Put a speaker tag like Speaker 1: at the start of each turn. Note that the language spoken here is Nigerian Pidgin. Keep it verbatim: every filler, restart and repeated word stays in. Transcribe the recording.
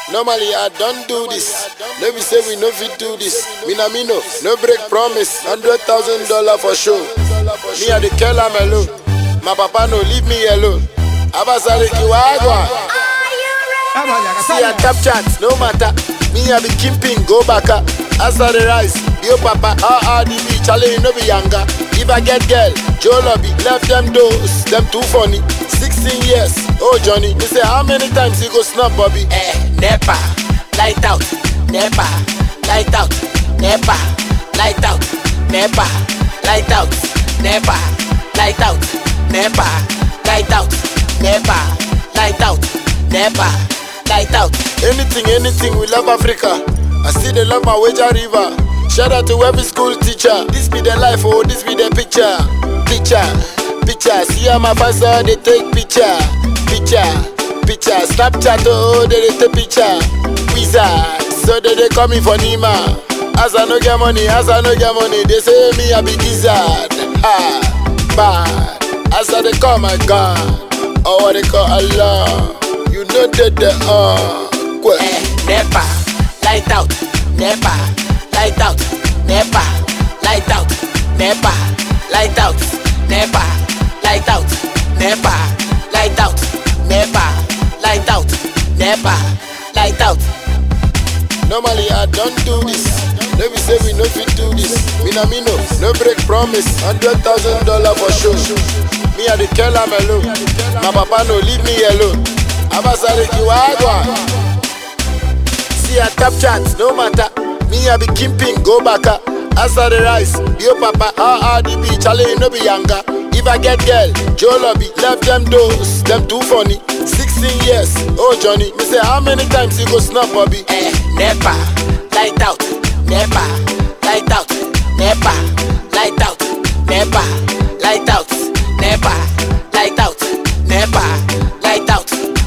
Speaker 1: Normally I don't do this. No be say we no fit do this. Me na me no, no break promise. Hundred thousand dollar for sure. Me a the Kela Melo. My papa no leave me alone. Abasariki wagwa. See a top chat, no matter. Me a be kimping, go back up. Asa the rice, yo papa, ah ah the beach, chale no be younger. If I get girl, Joe Lobby, left them doors, them too funny. Sixteen years, oh Johnny, me say how many times you go snap Bobby?
Speaker 2: Eh, nepa, light out, nepa, light out, nepa, light out, nepa, light out, nepa, light out, nepa, light out, nepa, light out, nepa, light out.
Speaker 1: Anything, anything, we love Africa. I still they love my Wager River. Shout out to every school teacher. This be the life, oh, this be the picture. Picture, picture. See how my fans are, they take picture. Picture, picture. Snapchat, oh, they, they take picture. Wizard, so they, they call me for Nima. As I no get money, as I no get money, they say me a big gizzard. Ha, bad. As I they call my God, or what they call Allah. You know that they are.
Speaker 2: Eh, nepa, light out, nepa, light out, nepa, light out, nepa, light out, nepa, light out, nepa, light out, nepa, light out, nepa, light out.
Speaker 1: Normally I don't do this. No be say we no fit do this. Me na me no, no break promise. Hundred thousand dollar for sure. Me a the Kela Melo. My papa no leave me alone. Abasariki wagwa. See a top chat, no matter. Me a be kimping, go back up. Asa the rice, yo papa, ah ah the beach, chale no be younger. If I get girl, Joe Lobby, left them doors, them too funny. Sixteen years, oh Johnny, me say how many times you go snap Bobby?
Speaker 2: Eh, nepa, light out, nepa, light out, nepa, light out, nepa, light out, nepa, light out, nepa, light out,